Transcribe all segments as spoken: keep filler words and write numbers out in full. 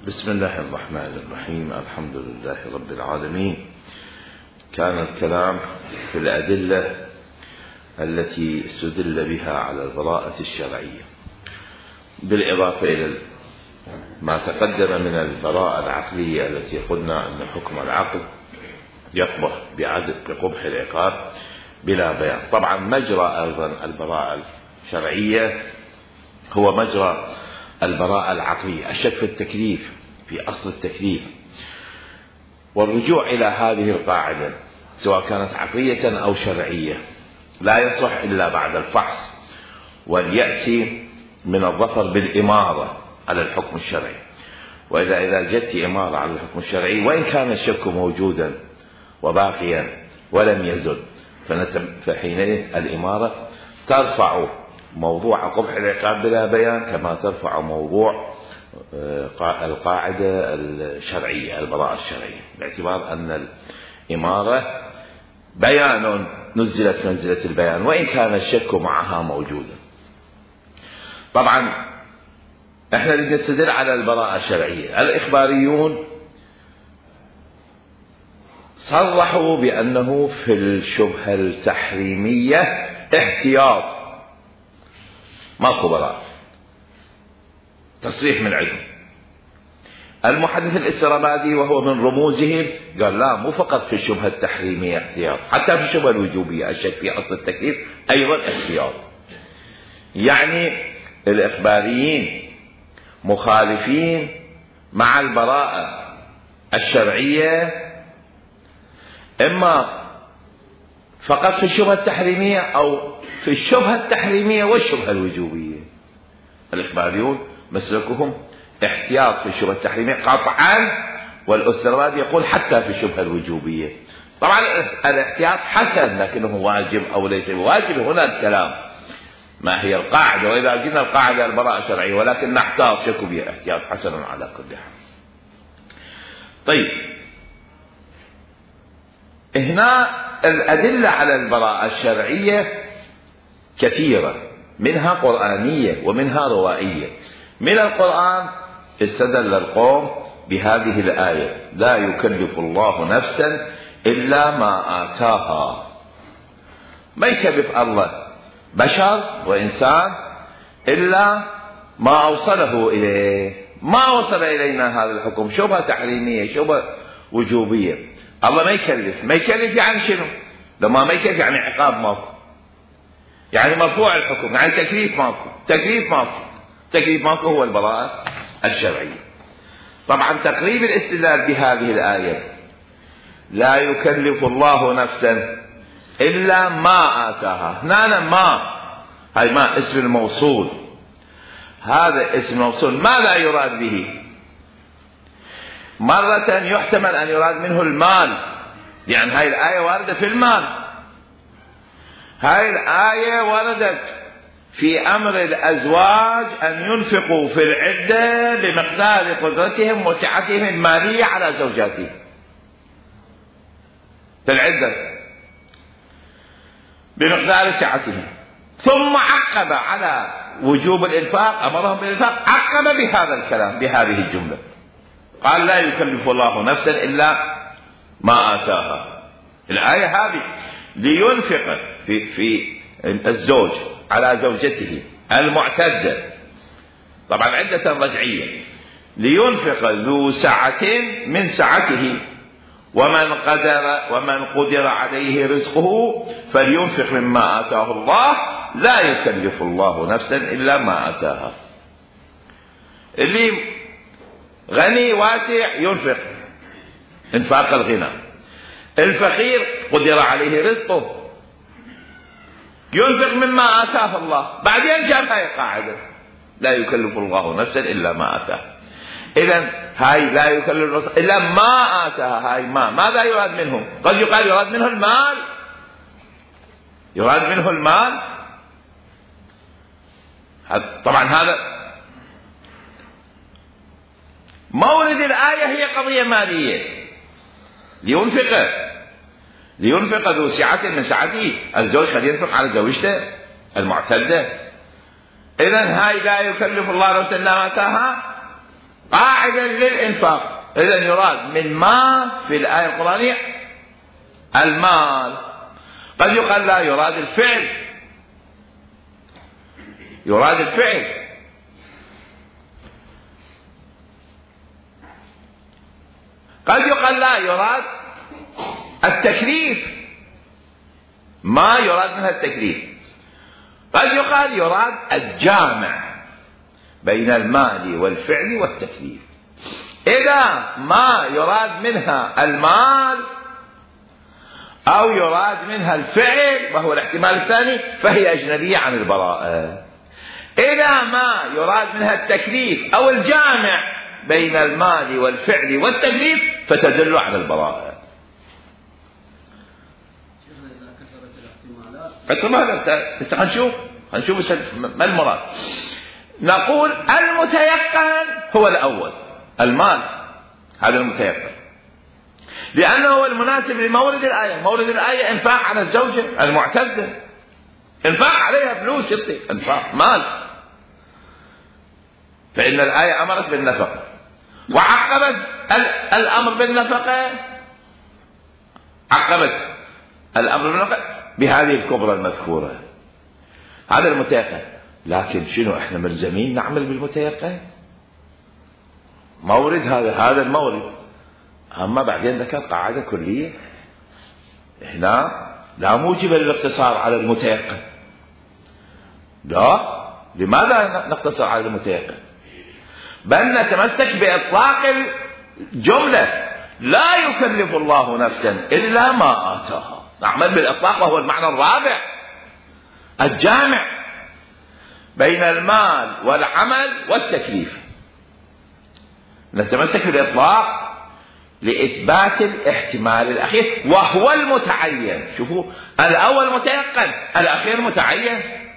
بسم الله الرحمن الرحيم. الحمد لله رب العالمين. كان الكلام في الأدلة التي استدل بها على البراءة الشرعية، بالإضافة إلى ما تقدم من البراءة العقلية التي قلنا أن حكم العقل يقبح بقبح العقاب بلا بيان. طبعا مجرى أيضا البراءة الشرعية هو مجرى البراءة العقلية، الشك في التكليف، في أصل التكليف، والرجوع إلى هذه القاعدة سواء كانت عقلية أو شرعية لا يصح إلا بعد الفحص واليأس من الظفر بالإمارة على الحكم الشرعي. وإذا إذا جدت إمارة على الحكم الشرعي وإن كان الشك موجودا وباقيا ولم يزل، فحينئذ الإمارة ترفع موضوع قبح العقاب بلا بيان كما ترفع موضوع القاعدة الشرعية البراءة الشرعية، باعتبار أن الإمارة بيان نزلت منزلة البيان وإن كان الشك معها موجودا. طبعا احنا نستدل على البراءة الشرعية. الإخباريون صرحوا بأنه في الشبهة التحريمية احتياط، ماكو براءة، تصريح من عندهم. المحدث الإسرابادي وهو من رموزهم قال لا، مو فقط في الشبهة التحريمية احتياط، حتى في الشبهة الوجوبية الشك في أصل التكليف أيضا احتياط. يعني الإخباريين مخالفين مع البراءة الشرعية إما فقط في الشبهة التحريمية أو في الشبهة التحريمية والشبهة الوجوبية. الإخباريون مسلكهم احتياط في الشبهة التحريمية قطعا، والأسرابادي يقول حتى في الشبهة الوجوبية. طبعا الاحتياط حسن، لكنه واجب أو ليس واجب، هنا الكلام ما هي القاعدة. وإذا قلنا القاعدة البراءة الشرعية ولكن نحتاط شكو بها احتياط حسن على كل حال. طيب، هنا الأدلة على البراءة الشرعية كثيرة، منها قرآنية ومنها روائية. من القرآن استدل القوم بهذه الآية: لا يكلف الله نفسا إلا ما آتاها. ما يكلف الله بشر وإنسان إلا ما أوصله إليه. ما وصل إلينا هذا الحكم شبهة تحريمية شبهة وجوبية، الله ما يكلف. ما يكلف يعني شنو؟ لما ما يكلف يعني عقاب ماكو، يعني مرفوع الحكم، يعني تكليف ماكو. تكليف ماكو تكليف ماكو هو البراءة الشرعية. طبعا تقريب الاستدلال بهذه الآية: لا يكلف الله نفسا إلا ما آتاها. هنا ما هاي ما اسم الموصول، هذا اسم الموصول ما لا يراد به. مرة يحتمل أن يراد منه المال، يعني هاي الآية واردة في المال. هاي الآية وردت في أمر الأزواج أن ينفقوا في العدة بمقدار قدرتهم وسعتهم المالية على زوجاتهم في العدة بمقدار سعتهم، ثم عقب على وجوب الإنفاق، أمرهم بالإنفاق، عقب بهذا الكلام بهذه الجملة، قال لا يكلف الله نفسا إلا ما آتاها. الآية هذه لينفق في, في الزوج على زوجته المعتدة، طبعا عدة رجعية، لينفق ذو سعة من سعته ومن قدر ومن قدر عليه رزقه فلينفق مما آتاه الله لا يكلف الله نفسا إلا ما آتاها. اللي غني واسع ينفق انفاق الغنى، الفقير قدر عليه رزقه ينفق مما آتاه الله. بعدين جاءت هاي القاعدة: لا يكلف الله نفسا إلا ما آتاه. إذن هاي لا يكلف نفسا إلا ما آتاها، هاي ما ماذا يراد منه؟ قد يقال يراد منه المال، يراد منه المال. طبعا هذا مورد الآية هي قضية مالية، لينفق لينفق ذو سعة من سعته. الزوج قد ينفق على زوجته المعتدة. إذن هاي لا يكلف الله نفسا إلا ما آتاها قاعدة للإنفاق. إذا يراد من ما في الآية القرآنية المال. قد يقال لا، يراد الفعل، يراد الفعل. قد يقال لا، يراد التكليف، ما يراد منها التكليف. قد يقال يراد الجامع بين المال والفعل والتكليف. إذا ما يراد منها المال أو يراد منها الفعل وهو الاحتمال الثاني فهي أجنبية عن البراءة. إذا ما يراد منها التكليف أو الجامع بين المال والفعل والتكليف فتدل على البراءة. احتمالات هنشوف هنشوف ما المراد. نقول المتيقن هو الأول، المال هذا المتيقن، لأنه هو المناسب لمورد الآية. مورد الآية إنفاق على الزوجة المعتدة، إنفاق عليها فلوس، يعطي إنفاق مال، فإن الآية أمرت بالنفقة وعقبت الأمر بالنفقة، عقبت الأمر بالنفقة بهذه الكبرى المذكورة. هذا المتيقن. لكن شنو احنا ملزمين نعمل بالمتيقن؟ مورد هذا هذا المورد. أما بعدين ذكر قاعدة كلية هنا لا موجب للاقتصار على المتيقن. لا، لماذا نقتصر على المتيقن؟ بل نتمسك بإطلاق الجملة، لا يكلف الله نفسا إلا ما آتاها. نعمل بالإطلاق وهو المعنى الرابع الجامع بين المال والعمل والتكليف. نتمسك بالإطلاق لإثبات الاحتمال الأخير وهو المتعين. شوفوا، الأول متيقن، الأخير متعين.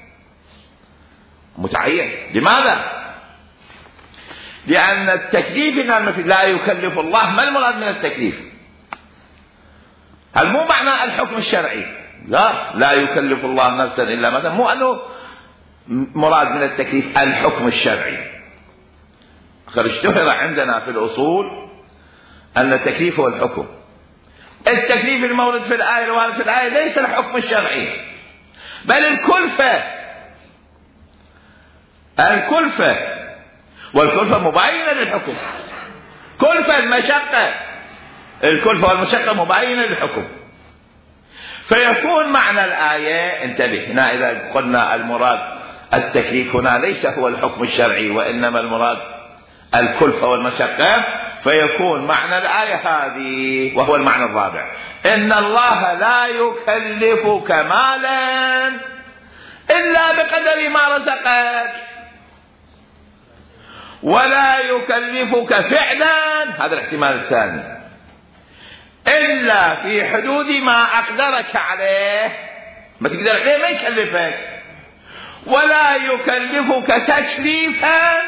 متعين لماذا؟ لأن التكليف لا يكلف الله. ما المراد من التكليف؟ هل مو معنى الحكم الشرعي؟ لا، لا يكلف الله نفسا إلا ما، مو أنه مراد من التكليف الحكم الشرعي. اشتهر عندنا في الأصول أن التكليف هو الحكم. التكليف المورد في الآية الوارد في الآية ليس الحكم الشرعي، بل الكلفة. الكلفة، والكلفة مباينة للحكم. كلفة المشقة، الكلفة والمشقة مباينة للحكم. فيكون معنى الآية، انتبه هنا إذا قلنا المراد التكليف هنا ليس هو الحكم الشرعي وإنما المراد الكلفة والمشقة، فيكون معنى الآية هذه وهو المعنى الرابع: إن الله لا يكلفك مالا إلا بقدر ما رزقك، ولا يكلفك فعلا، هذا الاحتمال الثاني، إلا في حدود ما أقدرك عليه. ما تقدر عليه ما يكلفك. ولا يكلفك تكليفا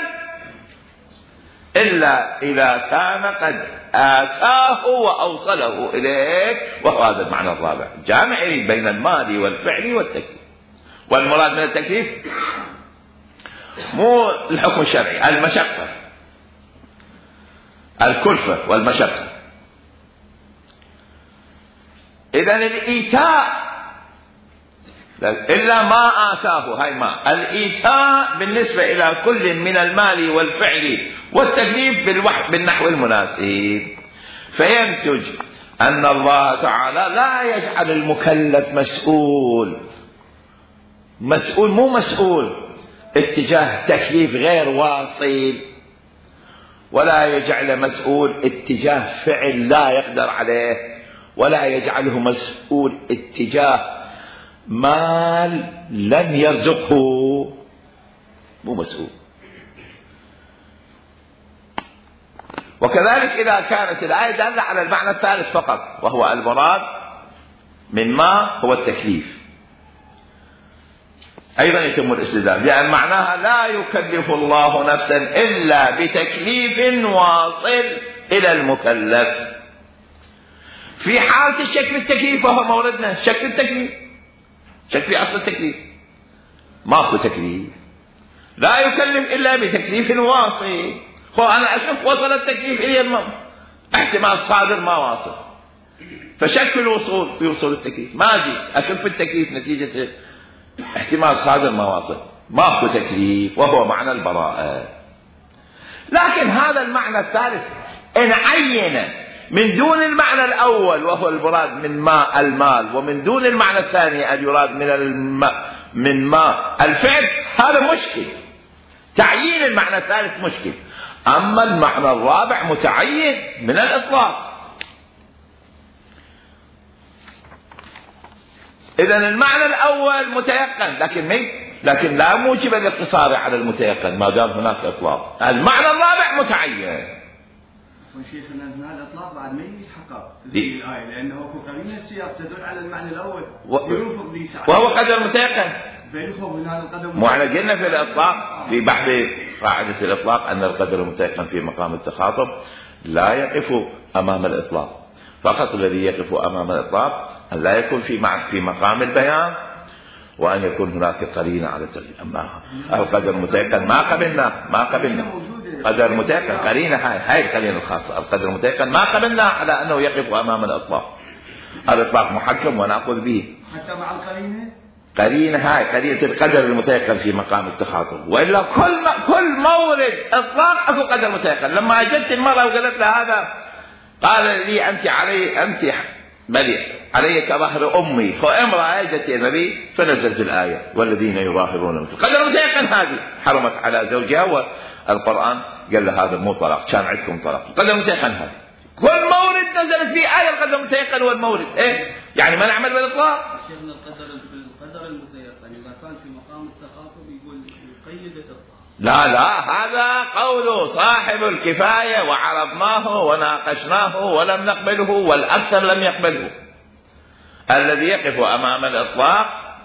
إلا إذا كان قد آتاه وأوصله إليك، وهو هذا المعنى الرابع جامع بين المال والفعل والتكليف. والمراد من التكليف مو الحكم الشرعي، المشقة، الكلفة والمشقة. إذن الإيتاء إلا ما آتاه، هاي ما الإيتاء بالنسبة إلى كل من المال والفعل والتكليف بالنحو المناسب. فينتج أن الله تعالى لا يجعل المكلف مسؤول، مسؤول مو مسؤول اتجاه تكليف غير واصل، ولا يجعل مسؤول اتجاه فعل لا يقدر عليه، ولا يجعله مسؤول اتجاه مال لم يرزقه، مو مسؤول. وكذلك إذا كانت الآية دالة على المعنى الثالث فقط وهو المراد من ما هو التكليف، أيضا يتم الاستدلال، لأن معناها لا يكلف الله نفسا إلا بتكليف واصل إلى المكلف. في حالة الشك في التكليف وهو موردنا الشك في التكليف، شك في أصل التكليف، ماكو تكليف، لا يكلف إلا بتكليف واصل. خو أنا أشوف وصل التكليف إلي المم احتمال صادر ما واصل، فشكل وصول يوصل التكليف ما أجي أشوف التكليف نتيجة احتمال صادر ما واصل، ماكو تكليف، وهو معنى البراءة. لكن هذا المعنى الثالث إن عين من دون المعنى الأول وهو المراد من ماء المال، ومن دون المعنى الثاني أن يراد من الماء من ماء الفعل، هذا مشكل. تعيين المعنى الثالث مشكل. أما المعنى الرابع متعين من الإطلاق. إذن المعنى الأول متيقن، لكن مي لكن لا موجب الاقتصار على المتيقن ما دام هناك إطلاق. المعنى الرابع متعين. شيخنا هذا الإطلاق بعد ما يتحقق في الآية، لأنه قرينة السياق تدل على المعنى الأول و... وهو قدر متيقن. من هذا القدر مو احنا قلنا في الإطلاق في بحث قاعدة الإطلاق أن القدر المتيقن في مقام التخاطب لا يقف أمام الإطلاق، فقط الذي يقف أمام الإطلاق أن لا يكون في في مقام البيان، وأن يكون هناك قرينة على التغيير. أما القدر المتيقن ما قبلنا ما قبلنا قدر متيقن قرينة، هاي هاي القرينة الخاصة. القدر المتيقن ما قبلنا على أنه يقف أمام الإطلاق. الإطلاق محكم ونأخذ به حتى مع القرينة. قرينة هاي قرينة القدر المتيقن في مقام التخاطب، وإلا كل كل مورد إطلاق أكو قدر متيقن. لما أجت المرأة وقالت له هذا، قال لي أنت علي أنت بلي علي كظهر أمي، فامرأة أجت النبي فنزلت الآية والذين يظاهرون مثل قدر متيقن هذه حرمت على زوجها، والقرآن قال له هذا مو طلاق، كان عندكم طلاق. قدر متيقن هذا كل مورد نزلت فيه آية القدر المتيقن هو المورد. إيه يعني ما نعمل بالإطلاق؟ شيخنا القدر القدر المتيقن إذا كان في مقام التخاطب يقول يقيد الإطلاق. لا لا، هذا قول صاحب الكفاية وعرضناه وناقشناه ولم نقبله، والأكثر لم يقبله. الذي يقف أمام الإطلاق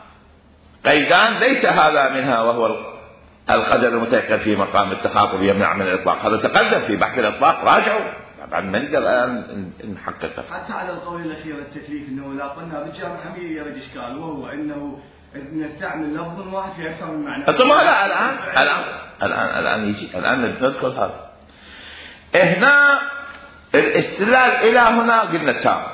قيدان ليس هذا منها، وهو القدر المتيقن في مقام التخاطب يمنع من الإطلاق. هذا تقدم في بحث الإطلاق، راجعوا طبعا ما نقدر الآن نحققه. حتى على القول الأخير التكليف أنه لا قلنا بالجامع حمية يرد إشكال، وهو أنه نستعمل لفظ واحد في أكثر من معنى. ثم لا الآن الآن الآن الآن يجي الآن ندخل هذا. هنا الاستدلال إلى هنا قلنا تام.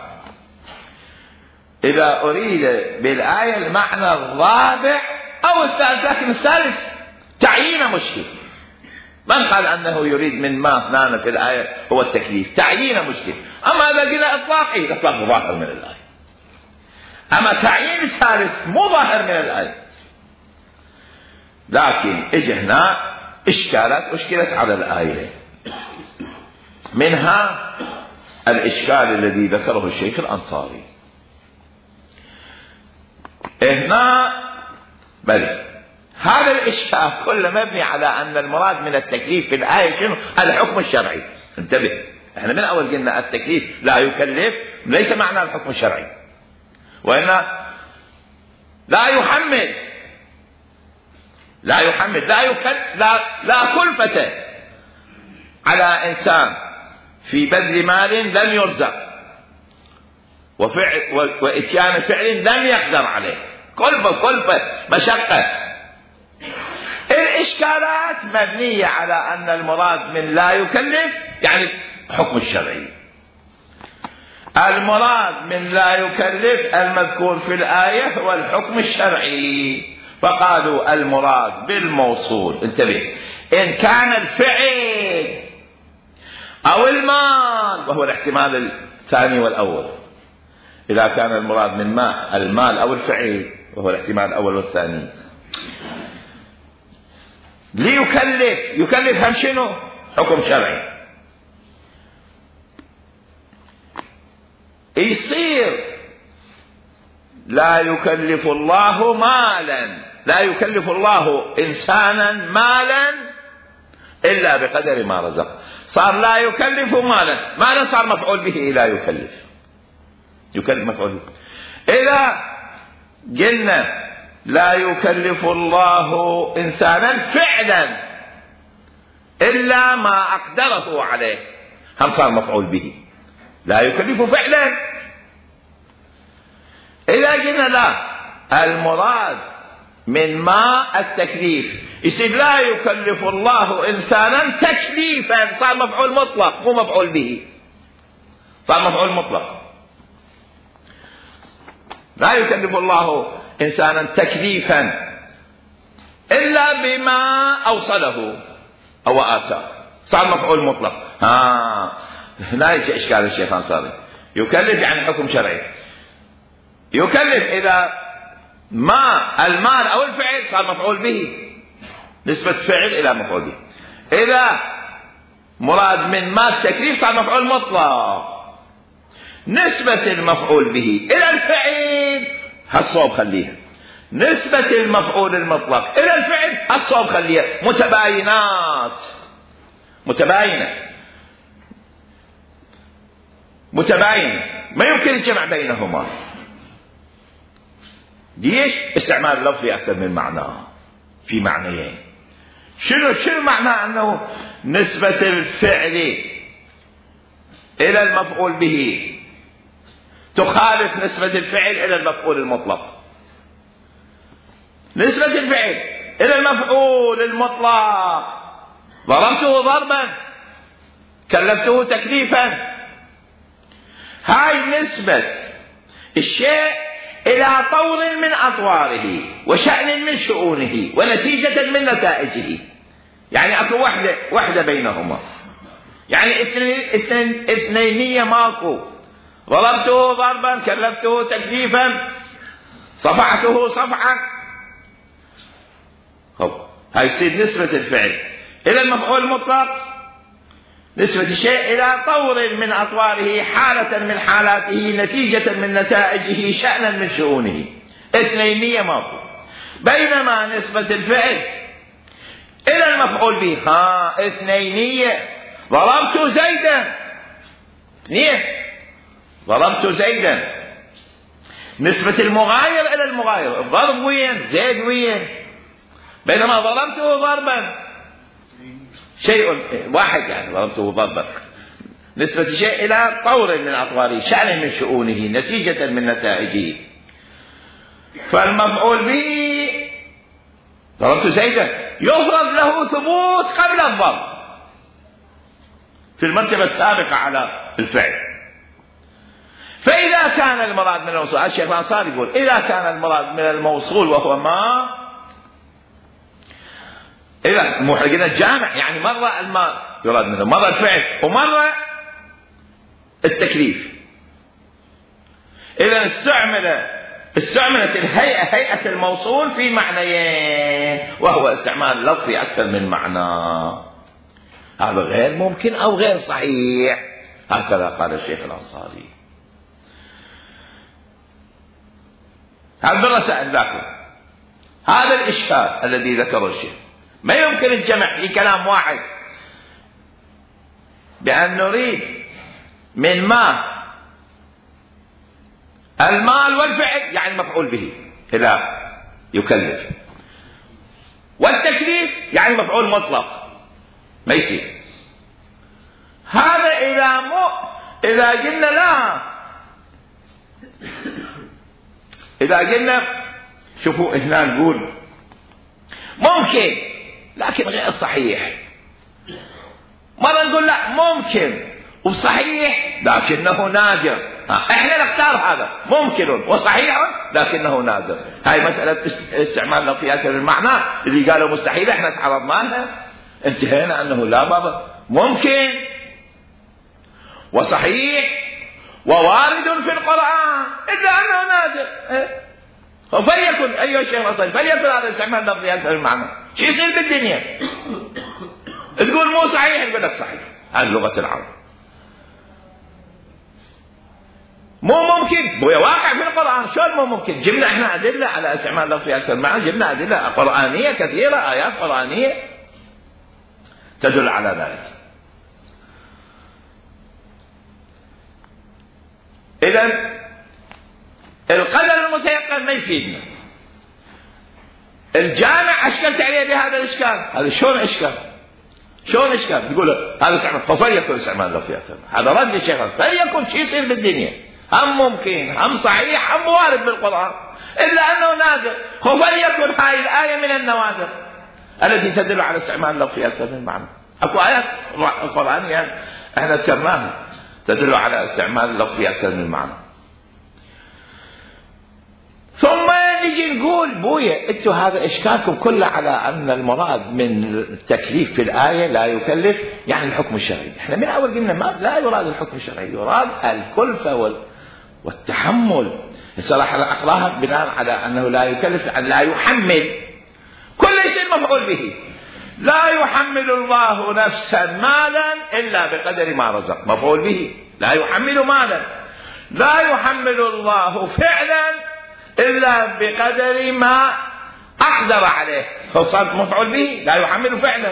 إذا أريد بالآية المعنى الرابع أو الثالث، لكن الثالث تعيين مشكل. من قال أنه يريد من ما هنا في الآية هو التكليف؟ تعيين مشكل. أما إذا قلنا إطلاقي، الإطلاق ظاهر من الآية. أما تعيين الثالث مو ظاهر من الآية. لكن إجي هنا إشكالات أشكلت على الآية، منها الإشكال الذي ذكره الشيخ الأنصاري. هنا بل هذا الإشكال كله مبني على أن المراد من التكليف في الآية شنو؟ الحكم الشرعي. انتبه، احنا من أول قلنا التكليف لا يكلف ليس معنى الحكم الشرعي، وإن لا يحمل لا يحمل لا يكل لا, لا كلفة على إنسان في بذل مال لم يرزق وفعل وإتيان فعل لم يقدر عليه، كلفة كلفة مشقة. الإشكالات مبنية على أن المراد من لا يكلف يعني حكم الشرعي. المراد من لا يكلف المذكور في الآية هو الحكم الشرعي، فقالوا المراد بالموصول. انتبه، إن كان الفعل أو المال، وهو الاحتمال الثاني والأول. إذا كان المراد من ما المال أو الفعل، وهو الاحتمال الأول والثاني، ليكلف يكلف هم شنو؟ حكم شرعي. يصير لا يكلف الله مالا، لا يكلف الله إنسانا مالا إلا بقدر ما رزق. صار لا يكلف مالا، مالا صار مفعول به لا يكلف، يكلف مفعول به. إذا قلنا لا يكلف الله إنسانا فعلا إلا ما أقدره عليه، هم صار مفعول به لا يكلف فعلا. إذا قلنا لا، المراد من ما التكليف، يصير لا يكلف الله إنسانا تكليفا، صار مفعول مطلق مو مفعول به، صار مفعول مطلق. لا يكلف الله إنسانا تكليفا إلا بما أوصله أو آتاه، صار مفعول مطلق. ها لا يجي إشكال الشيخ الأنصاري. يكلف يعني حكم شرعي، يكلف إذا ما المال أو الفعل صار مفعول به، نسبة فعل إلى مفعول به. إذا مراد من ما التكليف صار مفعول مطلق، نسبة المفعول به إلى الفعل هالصوب خليها، نسبة المفعول المطلق إلى الفعل هالصوب خليها، متباينات متباينة متباينة ما يمكن الجمع بينهما. ليش؟ استعمال اللفظ في أكثر من معنى، في معنيين. شنو شنو معنى أنه نسبة الفعل إلى المفعول به تخالف نسبة الفعل إلى المفعول المطلق؟ نسبة الفعل إلى المفعول المطلق، ضربته ضربا، كلفته تكليفا، هاي نسبة الشيء إلى طور من أطواره وشأن من شؤونه ونتيجة من نتائجه. يعني أكو وحدة وحدة بينهما، يعني اثنين اثنين اثنينية ماكو، ضربته ضربا، كلفته تكليفا، صفعته صفعا. هاي يصير نسبة الفعل إلى المفعول المطلق، نسبة الشيء إلى طور من أطواره، حالة من حالاته، نتيجة من نتائجه، شأنا من شؤونه، اثنينية ماكو. بينما نسبة الفعل إلى المفعول به ها اثنينية، ضربت زيدا، اثنين ضربت زيدا. نسبة المغاير إلى المغاير، الضرب وين؟ زيد وين؟ بينما ضربته ضربا شيء واحد، يعني ضربته ضربا، نسبة الشيء إلى طور من أطواره، شأن من شؤونه، نتيجة من نتائجه. فالمفعول به ضربت زيدا يفرض له ثبوت قبل الضرب في المرتبة السابقة على الفعل. فإذا كان المراد من الموصول، الشيخ الأنصاري يقول إذا كان المراد من الموصول وهو ما، إذا مو قلنا الجامع، يعني مرة المال يراد منه، مرة الفعل، ومرة التكليف. إذا استعمل استعملت الهيئة هيئة الموصول في معنيين، وهو استعمال اللفظ في أكثر من معنى. هذا غير ممكن أو غير صحيح، هكذا قال الشيخ الأنصاري. هذا الرسائل ذاكر هذا الإشكال الذي ذكره الشيخ. ما يمكن الجمع في كلام واحد بأن نريد من ما المال والفعل يعني مفعول به إذا يكلف، والتكليف يعني مفعول مطلق، ما يصير هذا. إذا مو إذا قلنا لا، إذا قلنا شوفوا هنا نقول ممكن لكن غير صحيح، مرة نقول لا ممكن وصحيح لكنه نادر. احنا نختار هذا ممكن وصحيح لكنه نادر. هاي مسألة استعمال في أكثر المعنى اللي قالوا مستحيل احنا تعرضنا لها، انتهينا أنه لا بابا ممكن وصحيح ووارد في القرآن إلا أنه نادر. فليكن أيها الشيخ الأنصاري فليكن هذا استعمال لفظي أكثر المعنى. شو يصير بالدنيا؟ تقول مو صحيح يقول لك صحيح. هذه لغة العرب. مو ممكن هو واقع في القرآن. شلون مو ممكن؟ جبنا احنا أدلة على استعمال لفظي أكثر المعنى، جبنا أدلة قرآنية كثيرة، آيات قرآنية تدل على ذلك. إذن القدر المتيقن ما يفيدنا. الجامع أشكلت عليه بهذا الإشكال. هذا شلون إشكال؟ شلون إشكال؟ تقول هذا استعمال فليكن استعمال لفظي أكثر. هذا رد الشيخ فليكن شو يصير بالدنيا؟ هم ممكن هم صحيح هم وارد بالقرآن، إلا أنه نادر. فليكن هذه الآية من النوادر التي تدل على استعمال اللفظ في أكثر من معنى. أكو آيات قرآنية احنا ذكرناها تدل على استعمال اللفظ في أكثر من معنى. ثم نجي نقول بويا انتوا هذا اشكالكم كله على ان المراد من التكليف في الآية لا يكلف يعني الحكم الشرعي. احنا من اول قلنا ما لا يراد الحكم الشرعي، يراد الكلفة والتحمل. الصراحة اقراها بناء على انه لا يكلف لا يحمل كل شيء مفعول به. لا يحمل الله نفسا مالا الا بقدر ما رزق، مفعول به. لا يحمل مالا، لا يحمل الله فعلا إلا بقدر ما أقدر عليه، فصار مفعول به. لا يحمل فعلا.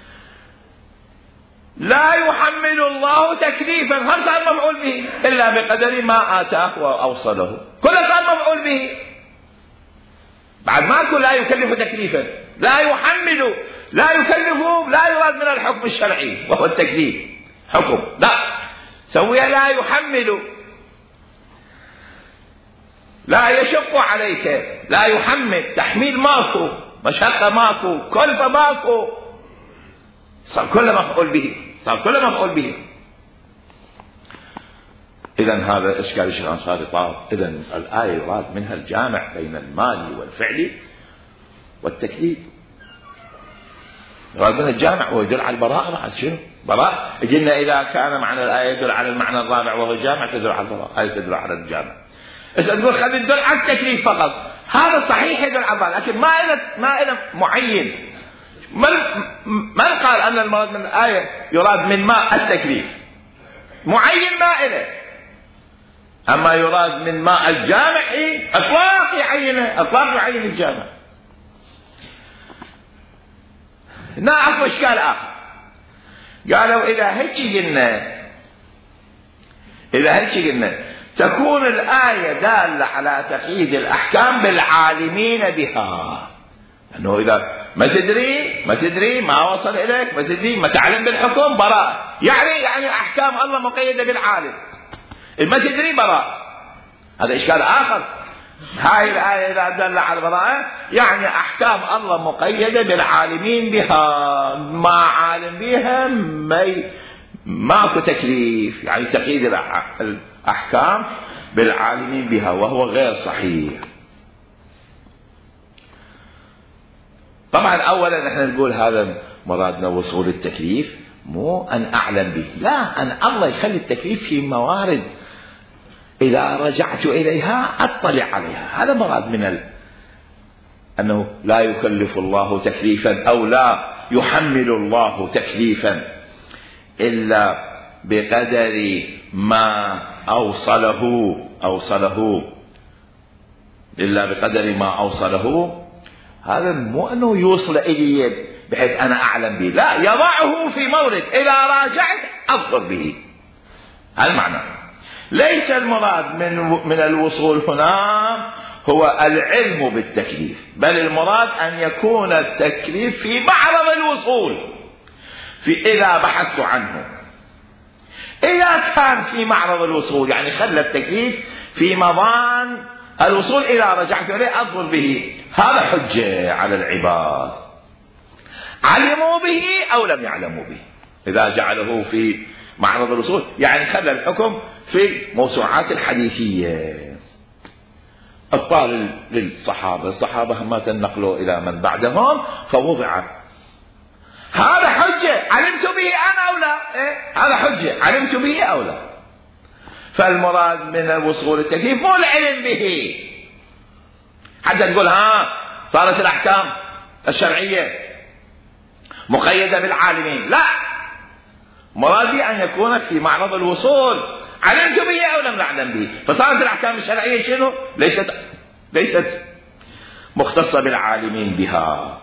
لا يحمل الله تكليفا، هم صار مفعول به إلا بقدر ما آتاه وأوصله، كله صار مفعول به. بعد ما أقول لا يكلف تكليفا، لا يحمل لا يكلف لا يراد من الحكم الشرعي وهو التكليف حكم، لا سويها لا يحمل. لا يشق عليك، لا يحمل، تحميل ماكو، مشقة ماكو، كلفة ماكو، صار كله مفعول به، صار كله مفعول به. إذن هذا إشكال الشيخ الأنصاري طار. إذن الآية يراد منها الجامع بين المال والفعل والتكليف، يراد منها الجامع ويدل على البراءة. بعد شنو؟ براءة. قلنا إذا كان معنى الآية يدل على المعنى الرابع وهو الجامع تدل على البراءة، آية تدل على الجامع. بس تقول خلي تدل على التكليف فقط، هذا صحيح يدل على البراءة، لكن ما إلى ما إلى معين. من من قال أن المراد من الآية يراد من ماء التكليف؟ معين ما إلى. أما يراد من ماء الجامع أطلاق يعينه، أطلاق يعين الجامع. نعرف إشكال آخر. قالوا إذا هيك قلنا إذا هيك قلنا تكون الآية دالة على تقييد الأحكام بالعالمين بها، لأنه إذا ما تدري ما تدري ما وصل إليك، ما تدري ما تعلم بالحكم براء، يعني يعني أحكام الله مقيدة بالعالم، ما تدري براء. هذا إشكال آخر. هاي الآية إذا دل على البراءة يعني أحكام الله مقيدة بالعالمين بها، ما عالم بها ما ماكو تكليف، يعني تقييد الأحكام بالعالمين بها، وهو غير صحيح. طبعا أولا نحن نقول هذا مرادنا وصول التكليف، مو أن أعلم به، لا، أن الله يخلي التكليف في موارد إذا رجعت إليها أطلع عليها. هذا مراد من ال... أنه لا يكلف الله تكليفا أو لا يحمل الله تكليفا إلا بقدر ما أوصله أوصله إلا بقدر ما أوصله. هذا مو أنه يوصل إلي بحيث أنا أعلم به، لا، يضعه في مورد إذا راجعت أضبط به. هذا المعنى. ليس المراد من من الوصول هنا هو العلم بالتكليف، بل المراد أن يكون التكليف في معرض الوصول، في إذا بحثت عنه. إذا كان في معرض الوصول يعني خلى التكليف في مضان الوصول، إذا رجعت إليه أضبط به. هذا حجة على العباد، علموا به أو لم يعلموا به. إذا جعله في معرض الوصول يعني خلى الحكم في موسوعات الحديثية، أبطال للصحابة، الصحابة ما تنقلوا إلى من بعدهم فوضع. هذا حجة علمت به أنا أو لا، إيه؟ هذا حجة علمت به أو لا. فالمراد من الوصول التكليف مو العلم به حتى نقول ها صارت الأحكام الشرعية مقيدة بالعالمين، لا، مرادي أن يكون في معرض الوصول، علمت به أو لم أعلم به. فصارت الأحكام الشرعية شنو؟ ليست ليست مختصة بالعالمين بها.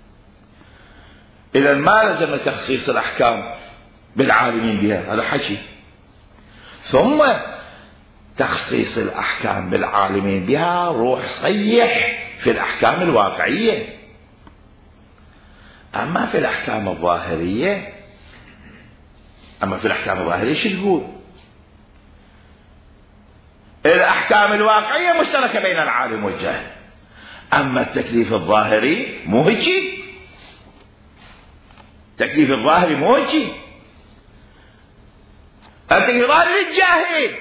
إذا ما لزم تخصيص الأحكام بالعالمين بها، هذا حكي. ثم تخصيص الأحكام بالعالمين بها روح صيح في الأحكام الواقعية. أما في الأحكام الظاهرية أما في الأحكام الظاهرية شو تقول؟ الأحكام الواقعية مشتركة بين العالم والجاهل. أما التكليف الظاهري مو هيك، التكليف الظاهري مو هيك، التكليف الظاهري للجاهل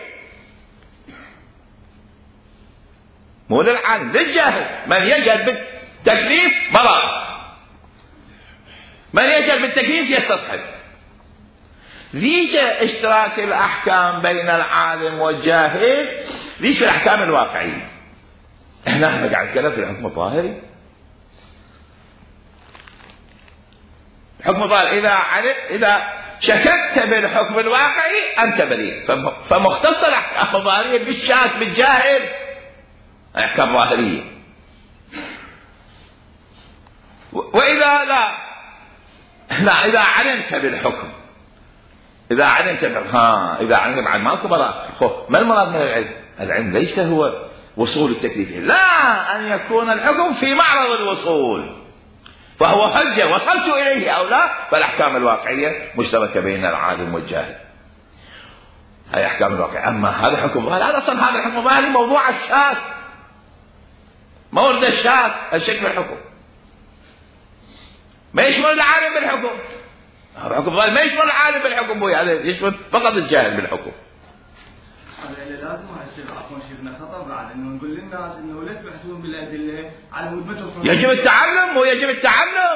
مو للعالم، للجاهل. من يجهل بالتكليف براء، من يجهل بالتكليف يستصحب. ليش اشتراك الأحكام بين العالم والجاهل؟ ليش الأحكام الواقعية؟ احنا احنا قاعد نتكلم في الحكم الظاهري. الحكم الظاهري إذا عرف إذا شككت بالحكم الواقعي أنت بريء، فمختص الأحكام الظاهرية بالشاك بالجاهل أحكام ظاهرية. وإذا لا لا إذا علمت بالحكم، إذا علمت ها إذا علمت عن ماكو براء. ما المراد من العلم؟ العلم ليس هو وصول التكليف، لا، أن يكون الحكم في معرض الوصول، فهو حجة وصلت إليه أو لا. فالأحكام الواقعية مشتركة بين العالم والجاهل، هي أحكام الواقعية. أما هذا حكم ظاهري، هذا أصلا هذا الحكم ظاهري موضوع الشاك، مورد الشاك الشك بالحكم، ما يشمل العالم بالحكم. الحكم ظاهري ما يشمل العالم بالحكم، هو يعني يشمل فقط الجاهل بالحكم. هذا اللي لازم يصير عفوا شيخنا خطأ بعد انه نقول للناس انه لا تبحثون بالادله على مود. يجب التعلم، ويجب التعلم.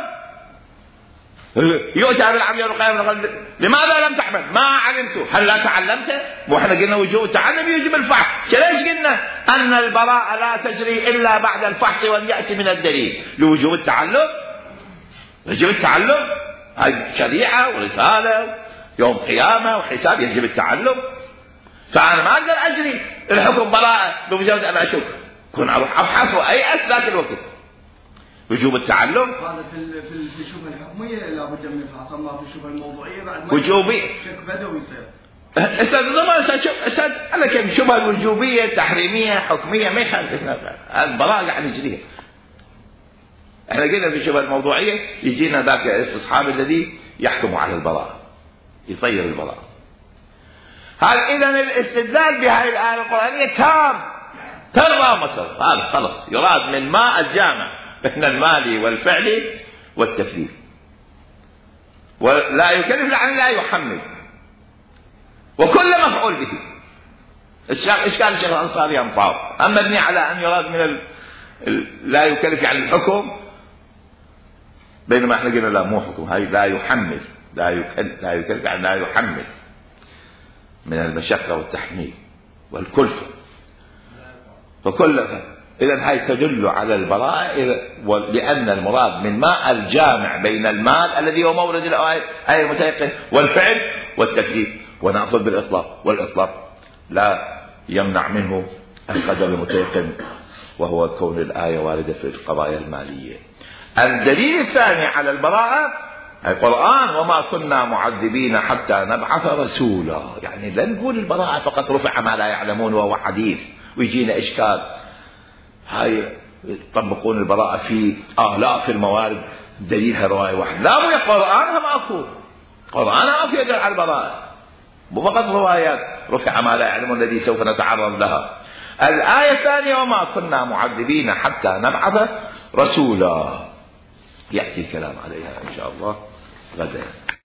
يؤتى بالعمي والقيام، لماذا لم تعمل؟ ما علمت. هل لا تعلمت؟ واحنا قلنا وجوب التعلم يجب الفحص. ليش قلنا ان البراءة لا تجري الا بعد الفحص واليأس من الدليل؟ لوجوب التعلم. يجب التعلم، هاي شريعة ورسالة يوم قيامة وحساب، يجب التعلم. فأنا ما أقدر أجري الحكم براءة بمجرد أن أشك، كن أروح أبحث وأيأس ذاك الوقت. وجوب التعلم هذا في في الشبهة الحكمية لابد من الفحص، أما في الشبهة الموضوعية بعد ما وجوبي شك بدوي يصير. أستاذ ضمان أستاذ أستاذ أنا كم شبهة الوجوبية تحريمية حكمية ما يخالف البراءة قاعد نجريها. احنا قلنا في الشبهة الموضوعية يجينا ذاك الاستصحاب الذي يحكم على البراءة، يطير البراءة. هل إذن الاستدلال بهذه الآية القرآنية تام ترى مثلا؟ هذا خلص يراد من ماء الجامع بين المال والفعل والتكليف، ولا يكلف لأن لا يحمل، وكل مفعول به. إشكال الشيخ الأنصاري أنصار، أما مبني على أن يراد من ال... ال... لا يكلف يعني الحكم، بينما احنا قلنا لا مو حكم، هاي لا يحمل، لا يكلف لا يكلف يعني لا يحمل من المشقة والتحميل والكلفة. فكل إذن هاي تدل على البراءة، لأن المراد من ماء الجامع بين المال الذي هو مورد الآية أي المتيقن والفعل والتكليف، ونأخذ بالإطلاق، والإطلاق لا يمنع منه القدر المتيقن، وهو كون الآية واردة في القضايا المالية. الدليل الثاني على البراءة القرآن: وما كنا معذبين حتى نبعث رسولا. يعني لا نقول البراءة فقط رفع ما لا يعلمون وهو حديث ويجينا إشكال. هاي يطبقون البراءة في آلاف الموارد دليلها رواية واحد. لا، مو القرآن ماكو، القرآن ماكو يدل على البراءة، مو فقط روايات رفع ما لا يعلمون الذي سوف نتعرض لها. الآية الثانية: وما كنا معذبين حتى نبعث رسولا، يأتي الكلام عليها إن شاء الله غدا.